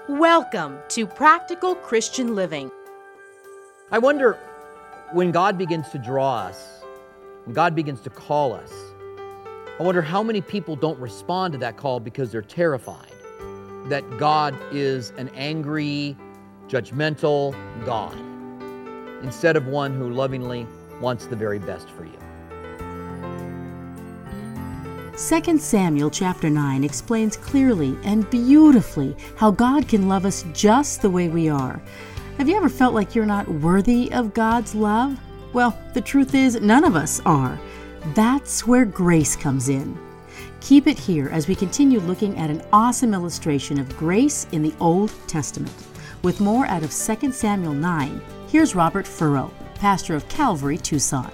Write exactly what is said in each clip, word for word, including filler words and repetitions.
Welcome to Practical Christian Living. I wonder, when God begins to draw us, when God begins to call us, I wonder how many people don't respond to that call because they're terrified that God is an angry, judgmental God, instead of one who lovingly wants the very best for you. Second Samuel chapter nine explains clearly and beautifully how God can love us just the way we are. Have you ever felt like you're not worthy of God's love? Well, the truth is, none of us are. That's where grace comes in. Keep it here as we continue looking at an awesome illustration of grace in the Old Testament. With more out of Second Samuel nine, here's Robert Furrow, pastor of Calvary, Tucson.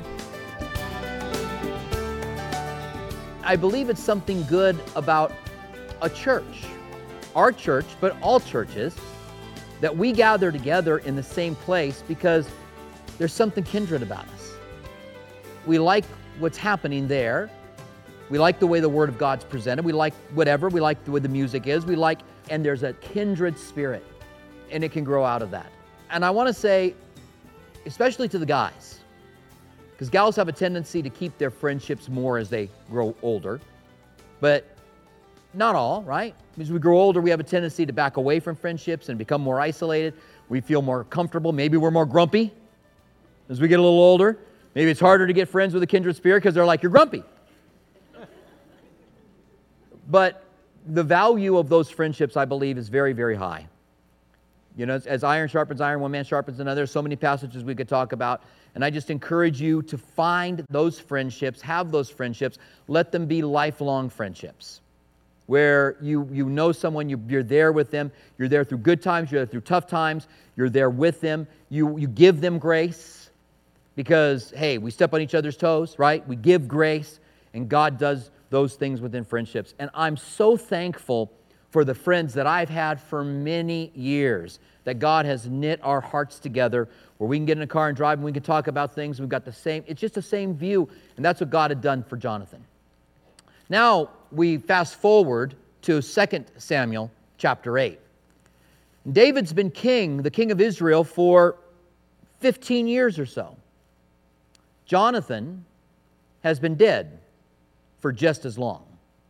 I believe it's something good about a church, our church, but all churches, that we gather together in the same place because there's something kindred about us. We like what's happening there. We like the way the Word of God's presented. We like whatever. We like the way the music is. We like, and there's a kindred spirit, and it can grow out of that. And I want to say, especially to the guys, because gals have a tendency to keep their friendships more as they grow older, but not all, right? As we grow older, we have a tendency to back away from friendships and become more isolated. We feel more comfortable. Maybe we're more grumpy as we get a little older. Maybe it's harder to get friends with a kindred spirit because they're like, you're grumpy. But the value of those friendships, I believe, is very, very high. You know, as, as iron sharpens iron, one man sharpens another. So many passages we could talk about. And I just encourage you to find those friendships, have those friendships, let them be lifelong friendships, where you, you know someone, you, you're there with them, you're there through good times, you're there through tough times, you're there with them, you, you give them grace, because, hey, we step on each other's toes, right? We give grace, and God does those things within friendships. And I'm so thankful for the friends that I've had for many years, that God has knit our hearts together, where we can get in a car and drive and we can talk about things. We've got the same, it's just the same view. And that's what God had done for Jonathan. Now we fast forward to Second Samuel chapter eight. David's been king, the king of Israel, for fifteen years or so. Jonathan has been dead for just as long.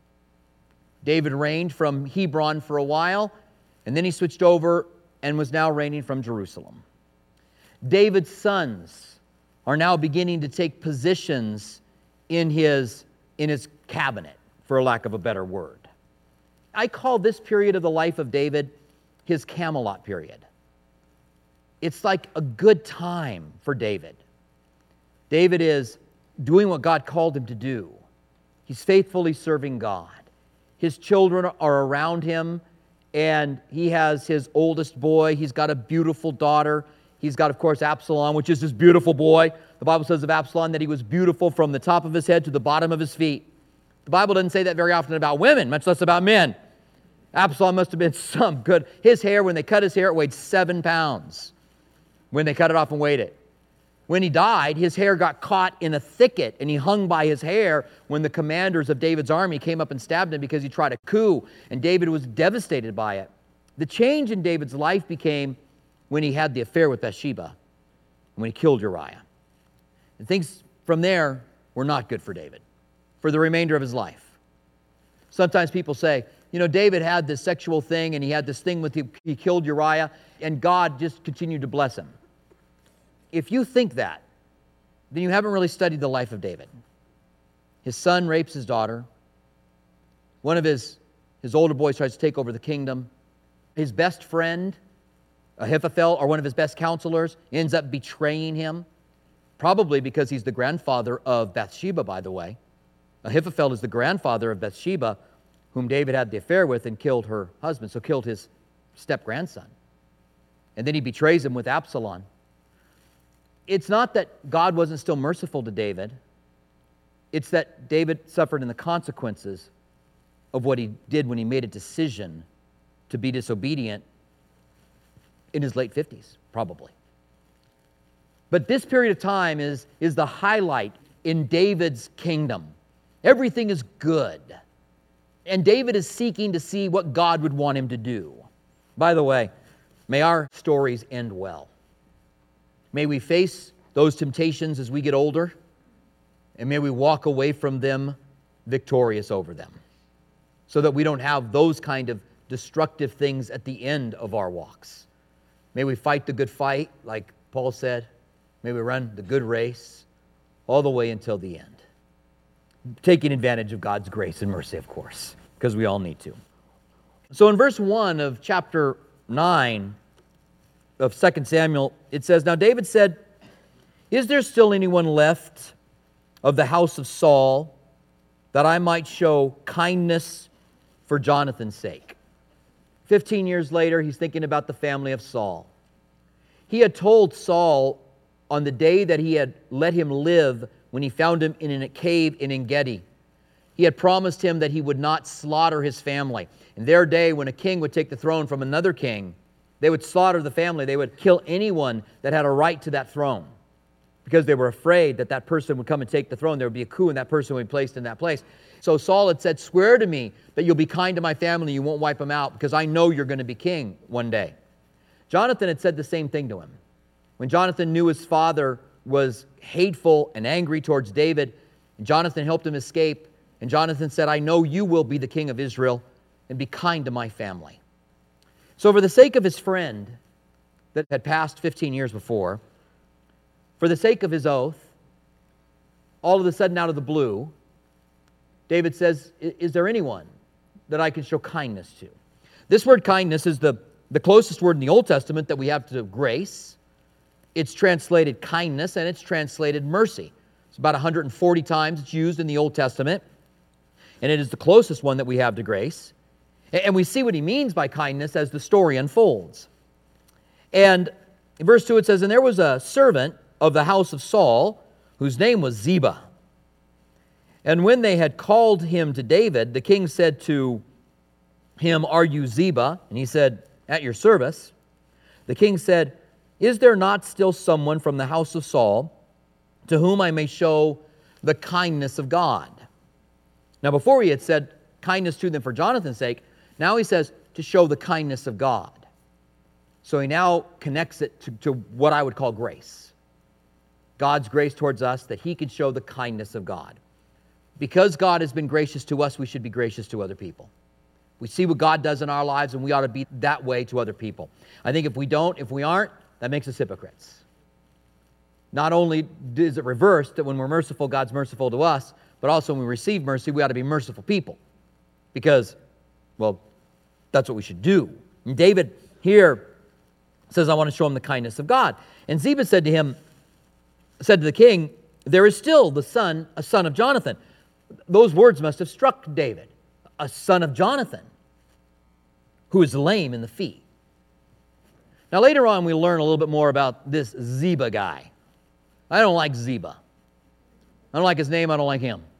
David reigned from Hebron for a while, and then he switched over and was now reigning from Jerusalem. David's sons are now beginning to take positions in his, in his cabinet, for lack of a better word. I call this period of the life of David his Camelot period. It's like a good time for David. David is doing what God called him to do. He's faithfully serving God. His children are around him, and he has his oldest boy. He's got a beautiful daughter. He's got, of course, Absalom, which is this beautiful boy. The Bible says of Absalom that he was beautiful from the top of his head to the bottom of his feet. The Bible doesn't say that very often about women, much less about men. Absalom must have been some good. His hair, when they cut his hair, it weighed seven pounds when they cut it off and weighed it. When he died, his hair got caught in a thicket, and he hung by his hair when the commanders of David's army came up and stabbed him because he tried a coup, and David was devastated by it. The change in David's life became when he had the affair with Bathsheba, when he killed Uriah. And things from there were not good for David for the remainder of his life. Sometimes people say, you know, David had this sexual thing, and he had this thing with he, he killed Uriah, and God just continued to bless him. If you think that, then you haven't really studied the life of David. His son rapes his daughter. One of his, his older boys tries to take over the kingdom. His best friend, Ahithophel, or one of his best counselors, ends up betraying him, probably because he's the grandfather of Bathsheba, by the way. Ahithophel is the grandfather of Bathsheba, whom David had the affair with and killed her husband, so killed his step-grandson. And then he betrays him with Absalom. It's not that God wasn't still merciful to David. It's that David suffered in the consequences of what he did when he made a decision to be disobedient in his late fifties, probably. But this period of time is, is the highlight in David's kingdom. Everything is good. And David is seeking to see what God would want him to do. By the way, may our stories end well. May we face those temptations as we get older, and may we walk away from them victorious over them, so that we don't have those kind of destructive things at the end of our walks. May we fight the good fight, like Paul said. May we run the good race all the way until the end, taking advantage of God's grace and mercy, of course, because we all need to. So in verse one of chapter nine of Second Samuel, it says, "Now David said, 'Is there still anyone left of the house of Saul, that I might show kindness for Jonathan's sake?'" Fifteen years later, he's thinking about the family of Saul. He had told Saul on the day that he had let him live, when he found him in a cave in En-gedi, he had promised him that he would not slaughter his family. In their day, when a king would take the throne from another king, they would slaughter the family. They would kill anyone that had a right to that throne, because they were afraid that that person would come and take the throne. There would be a coup and that person would be placed in that place. So Saul had said, "Swear to me that you'll be kind to my family, you won't wipe them out, because I know you're going to be king one day." Jonathan had said the same thing to him. When Jonathan knew his father was hateful and angry towards David, and Jonathan helped him escape, and Jonathan said, "I know you will be the king of Israel, and be kind to my family." So for the sake of his friend that had passed fifteen years before, for the sake of his oath, all of a sudden out of the blue, David says, "Is there anyone that I can show kindness to?" This word kindness is the, the closest word in the Old Testament that we have to grace. It's translated kindness, and it's translated mercy. It's about one hundred forty times it's used in the Old Testament, and it is the closest one that we have to grace. And we see what he means by kindness as the story unfolds. And in verse two it says, "And there was a servant of the house of Saul, whose name was Ziba. And when they had called him to David, the king said to him, 'Are you Ziba?' And he said, 'At your service.' The king said, 'Is there not still someone from the house of Saul to whom I may show the kindness of God?'" Now before he had said kindness to them for Jonathan's sake, now he says to show the kindness of God. So he now connects it to, to what I would call grace. God's grace towards us, that he can show the kindness of God. Because God has been gracious to us, we should be gracious to other people. We see what God does in our lives, and we ought to be that way to other people. I think if we don't, if we aren't, that makes us hypocrites. Not only is it reversed, that when we're merciful, God's merciful to us, but also when we receive mercy, we ought to be merciful people. Because, well, that's what we should do. And David here says, "I want to show him the kindness of God." And Ziba said to him, said to the king, "There is still the son, a son of Jonathan." Those words must have struck David. A son of Jonathan, who is lame in the feet. Now later on we learn a little bit more about this Ziba guy. I don't like Ziba. I don't like his name, I don't like him.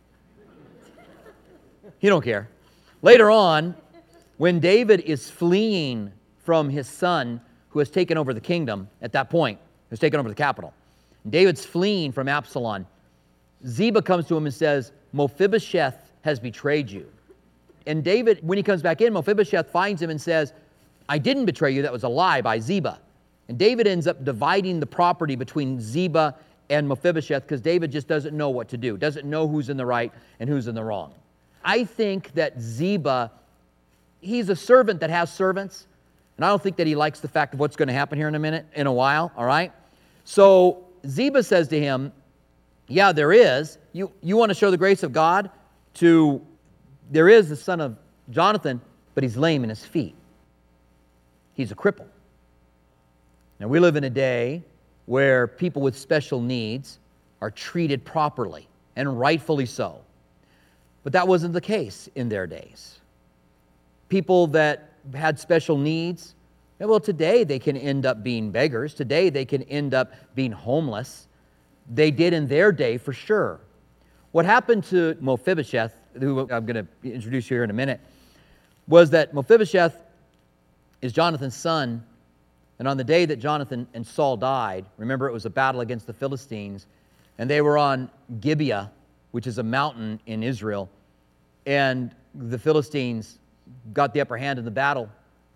He don't care. Later on, when David is fleeing from his son who has taken over the kingdom at that point, who's taken over the capital, David's fleeing from Absalom, Ziba comes to him and says, "Mephibosheth has betrayed you." And David, when he comes back in, Mephibosheth finds him and says, "I didn't betray you, that was a lie by Ziba." And David ends up dividing the property between Ziba and Mephibosheth, because David just doesn't know what to do, doesn't know who's in the right and who's in the wrong. I think that Ziba, he's a servant that has servants, and I don't think that he likes the fact of what's going to happen here in a minute, in a while, all right? So Ziba says to him, "Yeah, there is. You, you want to show the grace of God to, there is the son of Jonathan, but he's lame in his feet. He's a cripple." Now we live in a day where people with special needs are treated properly, and rightfully so. But that wasn't the case in their days. People that had special needs, well, today they can end up being beggars. Today they can end up being homeless. They did in their day for sure. What happened to Mephibosheth, who I'm going to introduce you here in a minute, was that Mephibosheth is Jonathan's son, and on the day that Jonathan and Saul died, remember it was a battle against the Philistines, and they were on Gibeah, which is a mountain in Israel, and the Philistines got the upper hand in the battle,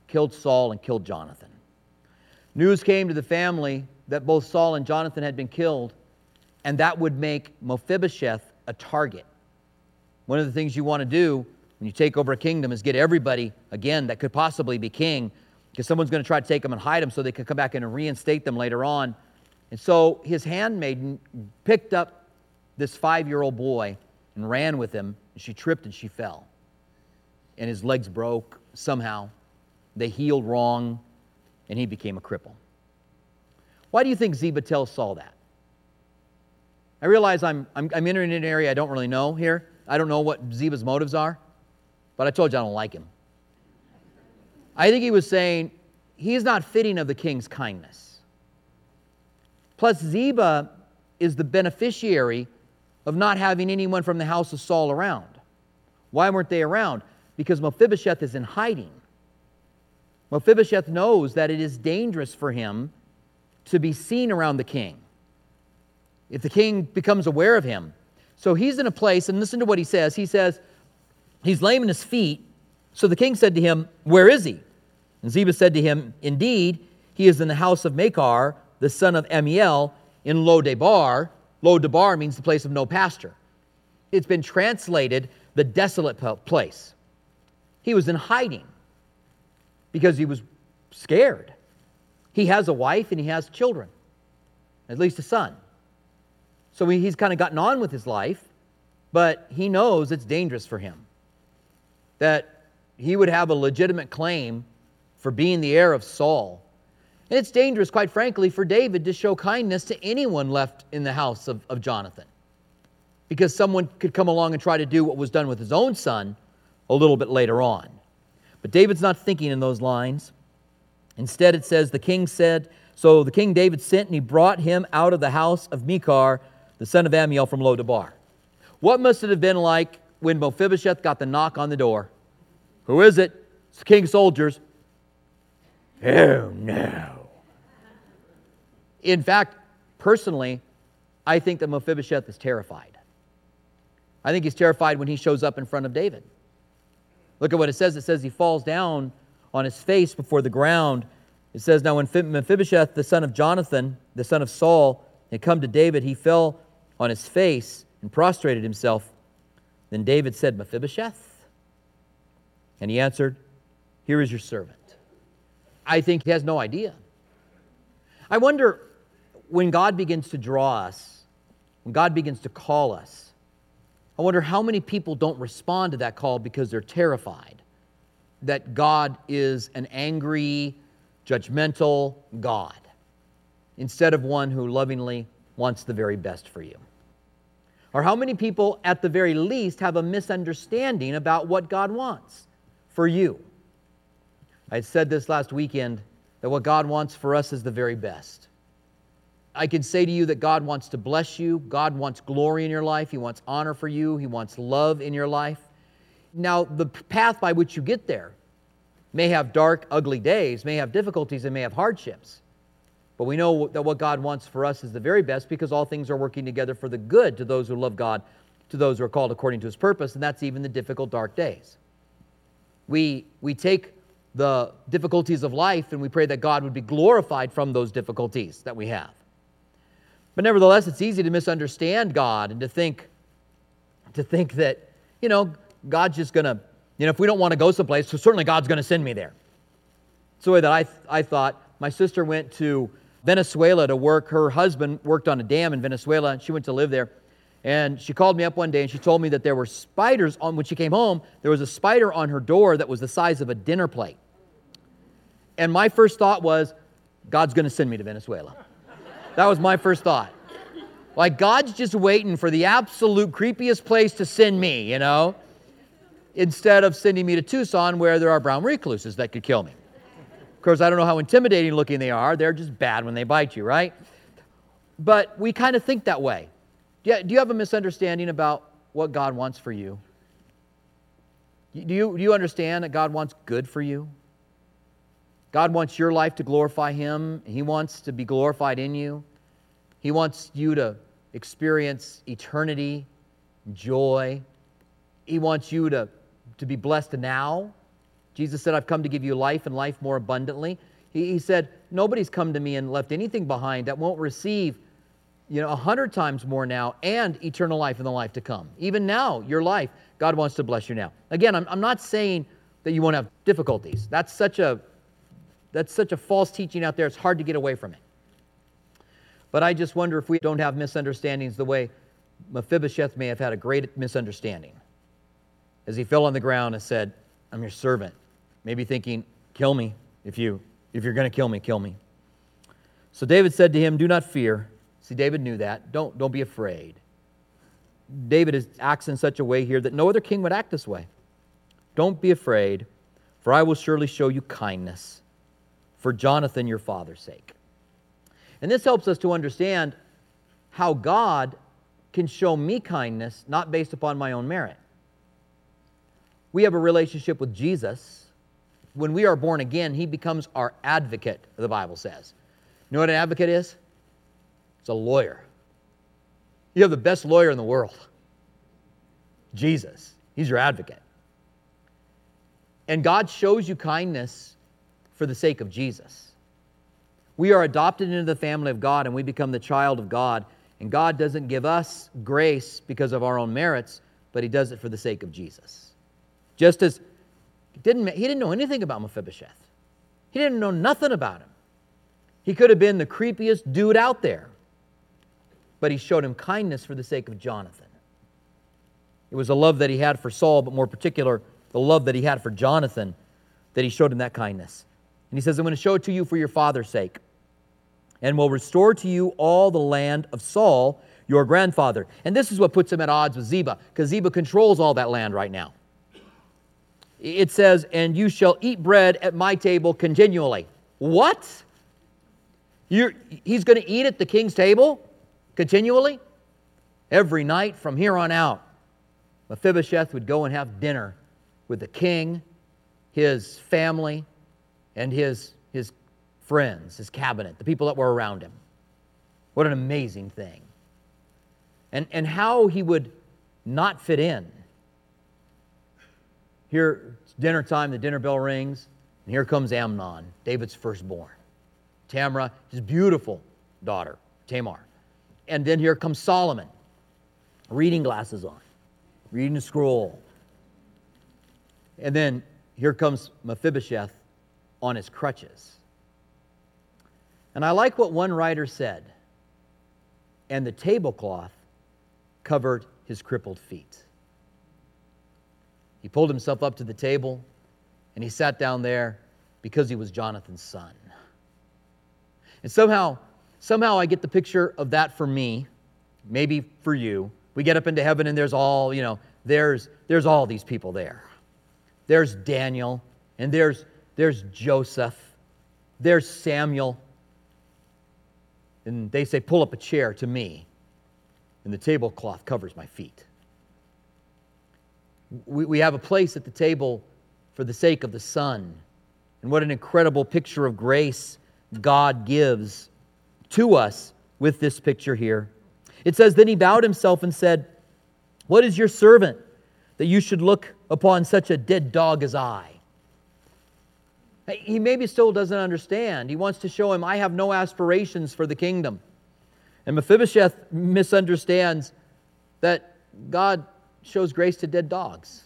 killed Saul and killed Jonathan. News came to the family that both Saul and Jonathan had been killed, and that would make Mephibosheth a target. One of the things you want to do when you take over a kingdom is get everybody, again, that could possibly be king, because someone's going to try to take them and hide them so they can come back in and reinstate them later on. And so his handmaiden picked up this five-year-old boy and ran with him, and she tripped and she fell. And his legs broke somehow. They healed wrong, and he became a cripple. Why do you think Ziba tells Saul that? I realize I'm, I'm, I'm entering an area I don't really know here. I don't know what Ziba's motives are, but I told you I don't like him. I think he was saying he's not fitting of the king's kindness. Plus, Ziba is the beneficiary of not having anyone from the house of Saul around. Why weren't they around? Because Mephibosheth is in hiding. Mephibosheth knows that it is dangerous for him to be seen around the king if the king becomes aware of him. So he's in a place, and listen to what he says. He says, he's lame in his feet. So the king said to him, where is he? And Ziba said to him, indeed, he is in the house of Machir, the son of Ammiel, in Lo-debar. Lo-debar means the place of no pasture. It's been translated the desolate place. He was in hiding because he was scared. He has a wife and he has children, at least a son. So he's kind of gotten on with his life, but he knows it's dangerous for him, that he would have a legitimate claim for being the heir of Saul. And it's dangerous, quite frankly, for David to show kindness to anyone left in the house of, of Jonathan, because someone could come along and try to do what was done with his own son a little bit later on. But David's not thinking in those lines. Instead, it says, the king said, so the king David sent, and he brought him out of the house of Machir, the son of Ammiel, from Lo-debar. What must it have been like when Mephibosheth got the knock on the door? Who is it? It's the king's soldiers. Oh, no. In fact, personally, I think that Mephibosheth is terrified. I think he's terrified when he shows up in front of David. Look at what it says. It says he falls down on his face before the ground. It says, now when Mephibosheth, the son of Jonathan, the son of Saul, had come to David, he fell on his face and prostrated himself. Then David said, Mephibosheth? And he answered, here is your servant. I think he has no idea. I wonder, when God begins to draw us, when God begins to call us, I wonder how many people don't respond to that call because they're terrified that God is an angry, judgmental God, instead of one who lovingly wants the very best for you. Or how many people, at the very least, have a misunderstanding about what God wants for you. I said this last weekend, that what God wants for us is the very best. I can say to you that God wants to bless you. God wants glory in your life. He wants honor for you. He wants love in your life. Now, the path by which you get there may have dark, ugly days, may have difficulties, and may have hardships. But we know that what God wants for us is the very best, because all things are working together for the good to those who love God, to those who are called according to His purpose, and that's even the difficult, dark days. We, we take the difficulties of life and we pray that God would be glorified from those difficulties that we have. But nevertheless, it's easy to misunderstand God and to think, to think that, you know, God's just going to, you know, if we don't want to go someplace, so certainly God's going to send me there. It's the way that I, I thought. My sister went to Venezuela to work. Her husband worked on a dam in Venezuela, and she went to live there. And she called me up one day, and she told me that there were spiders on, when she came home, there was a spider on her door that was the size of a dinner plate. And my first thought was, God's going to send me to Venezuela. That was my first thought. Like, God's just waiting for the absolute creepiest place to send me, you know, instead of sending me to Tucson where there are brown recluses that could kill me. Of course, I don't know how intimidating looking they are. They're just bad when they bite you, right? But we kind of think that way. Do you, do you have a misunderstanding about what God wants for you? Do you, do you understand that God wants good for you? God wants your life to glorify Him. He wants to be glorified in you. He wants you to experience eternity, joy. He wants you to, to be blessed now Jesus said, I've come to give you life and life more abundantly. He, he said, nobody's come to me and left anything behind that won't receive, you know, a hundred times more now and eternal life in the life to come. Even now, your life, God wants to bless you now. Again, I'm, I'm not saying that you won't have difficulties. That's such a, that's such a false teaching out there. It's hard to get away from it. But I just wonder if we don't have misunderstandings the way Mephibosheth may have had a great misunderstanding. As he fell on the ground and said, I'm your servant. Maybe thinking, kill me. If, you, if you're going to kill me, kill me. So David said to him, do not fear. See, David knew that. Don't, don't be afraid. David is, acts in such a way here that no other king would act this way. Don't be afraid, for I will surely show you kindness for Jonathan your father's sake. And this helps us to understand how God can show me kindness not based upon my own merit. We have a relationship with Jesus. When we are born again, He becomes our advocate, the Bible says. You know what an advocate is? It's a lawyer. You have the best lawyer in the world. Jesus. He's your advocate. And God shows you kindness for the sake of Jesus. We are adopted into the family of God and we become the child of God. And God doesn't give us grace because of our own merits, but He does it for the sake of Jesus. Just as he didn't, he didn't know anything about Mephibosheth. He didn't know nothing about him. He could have been the creepiest dude out there. But He showed him kindness for the sake of Jonathan. It was a love that He had for Saul, but more particular, the love that He had for Jonathan, that He showed him that kindness. And He says, I'm going to show it to you for your father's sake, and will restore to you all the land of Saul, your grandfather. And this is what puts him at odds with Ziba, because Ziba controls all that land right now. It says, and you shall eat bread at my table continually. What? You're, he's going to eat at the king's table continually? Every night from here on out, Mephibosheth would go and have dinner with the king, his family, and his, his friends, his cabinet, the people that were around him. What an amazing thing. And, and how he would not fit in. Here, it's dinner time, the dinner bell rings, and here comes Amnon, David's firstborn. Tamar, his beautiful daughter, Tamar. And then here comes Solomon, reading glasses on, reading a scroll. And then here comes Mephibosheth on his crutches. And I like what one writer said, and the tablecloth covered his crippled feet. He pulled himself up to the table, and he sat down there because he was Jonathan's son. And somehow, somehow I get the picture of that for me, maybe for you. We get up into heaven and there's all, you know, there's there's all these people there. There's Daniel, and there's there's Joseph, there's Samuel. And they say, pull up a chair to me, and the tablecloth covers my feet. We, we have a place at the table for the sake of the Son. And what an incredible picture of grace God gives to us with this picture here. It says, then he bowed himself and said, what is your servant that you should look upon such a dead dog as I? He maybe still doesn't understand. He wants to show him, I have no aspirations for the kingdom. And Mephibosheth misunderstands that God shows grace to dead dogs.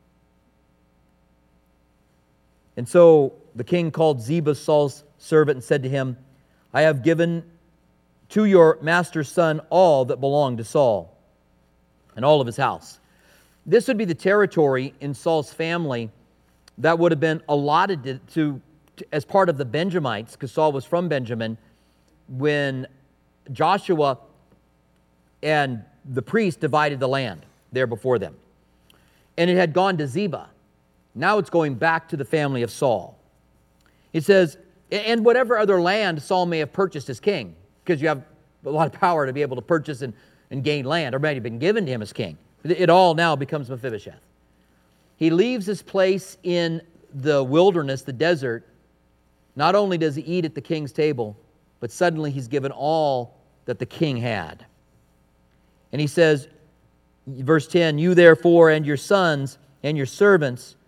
And so the king called Ziba, Saul's servant, and said to him, I have given to your master's son all that belonged to Saul and all of his house. This would be the territory in Saul's family that would have been allotted to, to, to as part of the Benjamites, because Saul was from Benjamin, when Joshua and the priest divided the land there before them. And it had gone to Ziba. Now it's going back to the family of Saul. It says, and whatever other land Saul may have purchased as king, because you have a lot of power to be able to purchase and, and gain land, or maybe been given to him as king. It all now becomes Mephibosheth. He leaves his place in the wilderness, the desert. Not only does he eat at the king's table, but suddenly he's given all that the king had. And he says, verse ten, you therefore and your sons and your servants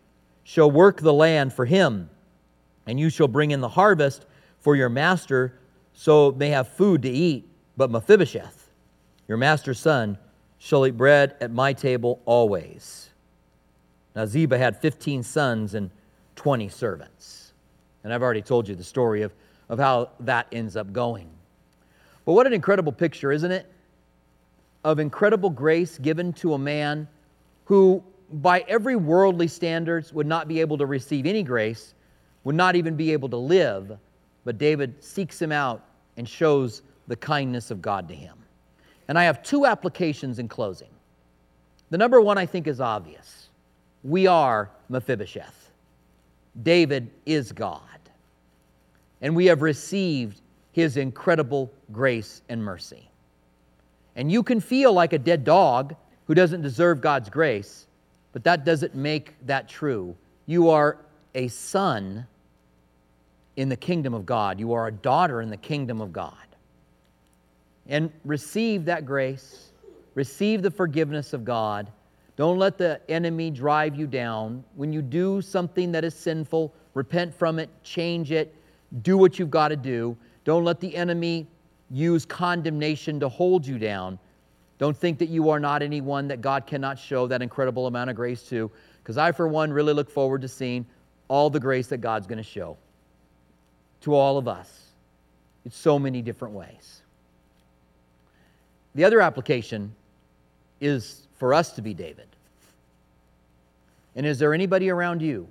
shall work the land for him, and you shall bring in the harvest for your master, so may have food to eat. But Mephibosheth, your master's son, shall eat bread at my table always. Now Ziba had fifteen sons and twenty servants. And I've already told you the story of, of how that ends up going. But what an incredible picture, isn't it? Of incredible grace given to a man who, by every worldly standards, would not be able to receive any grace, would not even be able to live, but David seeks him out and shows the kindness of God to him. And I have two applications in closing. The number one, I think, is obvious. We are Mephibosheth. David is God. And we have received his incredible grace and mercy. And you can feel like a dead dog who doesn't deserve God's grace, but that doesn't make that true. You are a son in the kingdom of God. You are a daughter in the kingdom of God. And receive that grace. Receive the forgiveness of God. Don't let the enemy drive you down. When you do something that is sinful, repent from it, change it, do what you've got to do. Don't let the enemy use condemnation to hold you down. Don't think that you are not anyone that God cannot show that incredible amount of grace to, because I, for one, really look forward to seeing all the grace that God's going to show to all of us in so many different ways. The other application is for us to be David. And is there anybody around you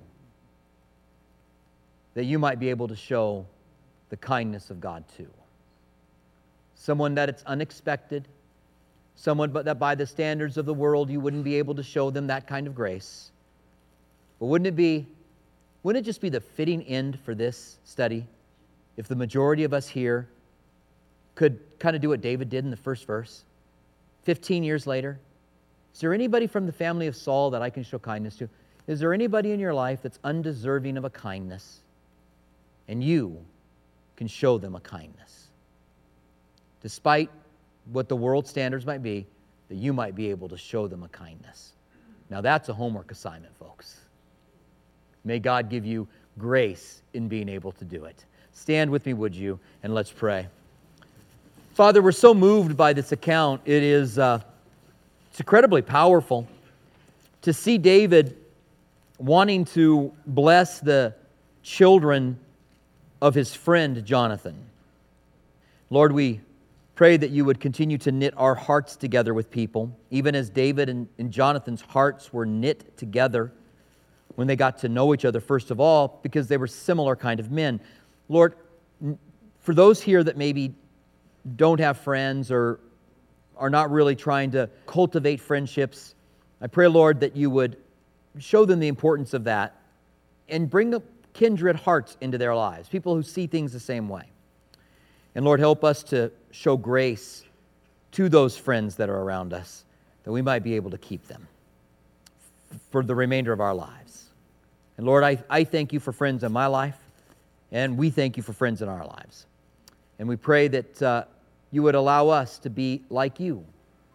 that you might be able to show the kindness of God to? Someone that it's unexpected, someone but that by the standards of the world you wouldn't be able to show them that kind of grace. But wouldn't it be, wouldn't it just be the fitting end for this study if the majority of us here could kind of do what David did in the first verse? Fifteen years later, is there anybody from the family of Saul that I can show kindness to? Is there anybody in your life that's undeserving of a kindness? And you can show them a kindness. Despite what the world standards might be, that you might be able to show them a kindness. Now that's a homework assignment, folks. May God give you grace in being able to do it. Stand with me, would you, and let's pray. Father, we're so moved by this account. It is uh, it's incredibly powerful to see David wanting to bless the children of his friend Jonathan. Lord, we pray that you would continue to knit our hearts together with people, even as David and, and Jonathan's hearts were knit together when they got to know each other, first of all, because they were similar kind of men. Lord, for those here that maybe don't have friends or are not really trying to cultivate friendships, I pray, Lord, that you would show them the importance of that and bring kindred hearts into their lives, people who see things the same way. And Lord, help us to show grace to those friends that are around us, that we might be able to keep them for the remainder of our lives. And Lord, I, I thank you for friends in my life, and we thank you for friends in our lives. And we pray that uh, you would allow us to be like you.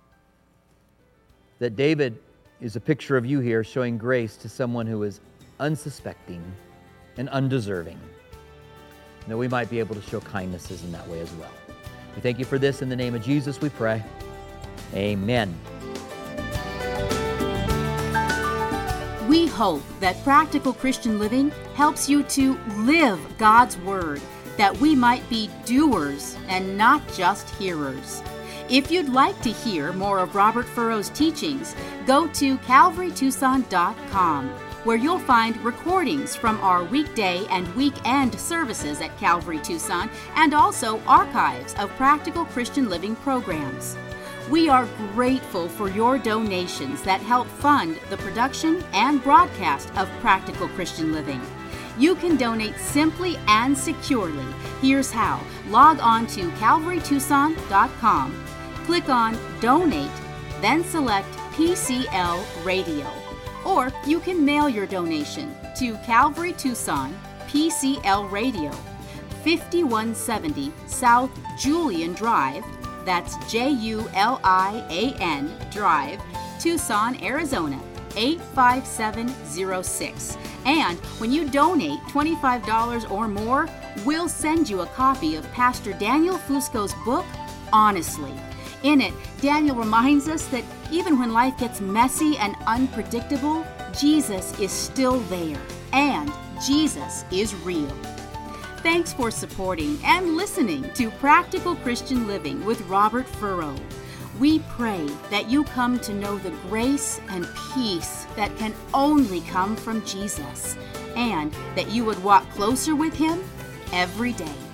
That David is a picture of you here, showing grace to someone who is unsuspecting and undeserving. And that we might be able to show kindnesses in that way as well. We thank you for this. In the name of Jesus we pray. Amen. We hope that Practical Christian Living helps you to live God's Word, that we might be doers and not just hearers. If you'd like to hear more of Robert Furrow's teachings, go to calvary tucson dot com, where you'll find recordings from our weekday and weekend services at Calvary Tucson, and also archives of Practical Christian Living programs. We are grateful for your donations that help fund the production and broadcast of Practical Christian Living. You can donate simply and securely. Here's how. Log on to calvary tucson dot com, click on Donate, then select P C L Radio. Or you can mail your donation to Calvary Tucson, P C L Radio, fifty-one seventy South Julian Drive, that's J U L I A N Drive, Tucson, Arizona, eight five seven zero six. And when you donate twenty-five dollars or more, we'll send you a copy of Pastor Daniel Fusco's book, Honestly. In it, Daniel reminds us that even when life gets messy and unpredictable, Jesus is still there, and Jesus is real. Thanks for supporting and listening to Practical Christian Living with Robert Furrow. We pray that you come to know the grace and peace that can only come from Jesus, and that you would walk closer with Him every day.